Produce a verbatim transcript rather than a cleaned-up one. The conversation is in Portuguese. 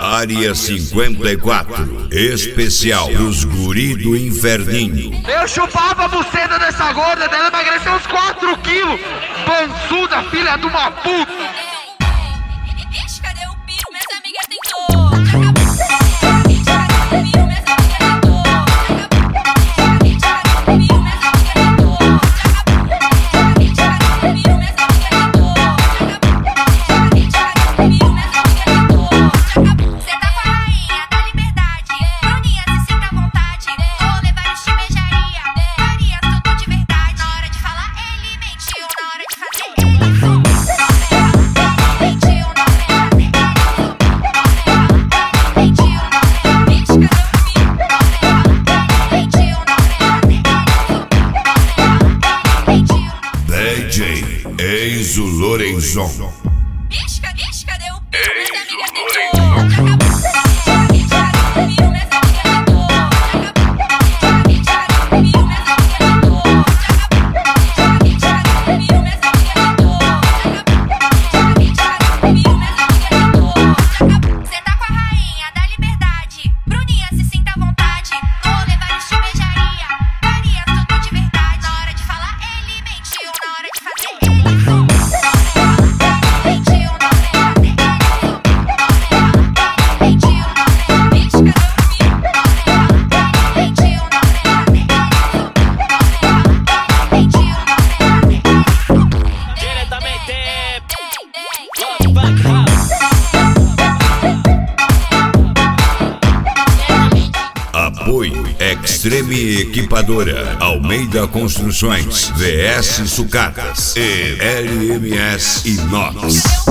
Área cinquenta e quatro, especial dos guri do inferninho. Eu chupava a buceta dessa gorda, dela emagreceu uns quatro quilos. Pançuda, filha de uma puta. Ixi, cadê o piro? Minhas amigas tentou. D J Enzo Lorenzon. Ixi, cadê o piro? Minhas amigas Lorenzon. Apoio Extreme Equipadora, Almeida Construções, V S Sucatas e L M S Inox.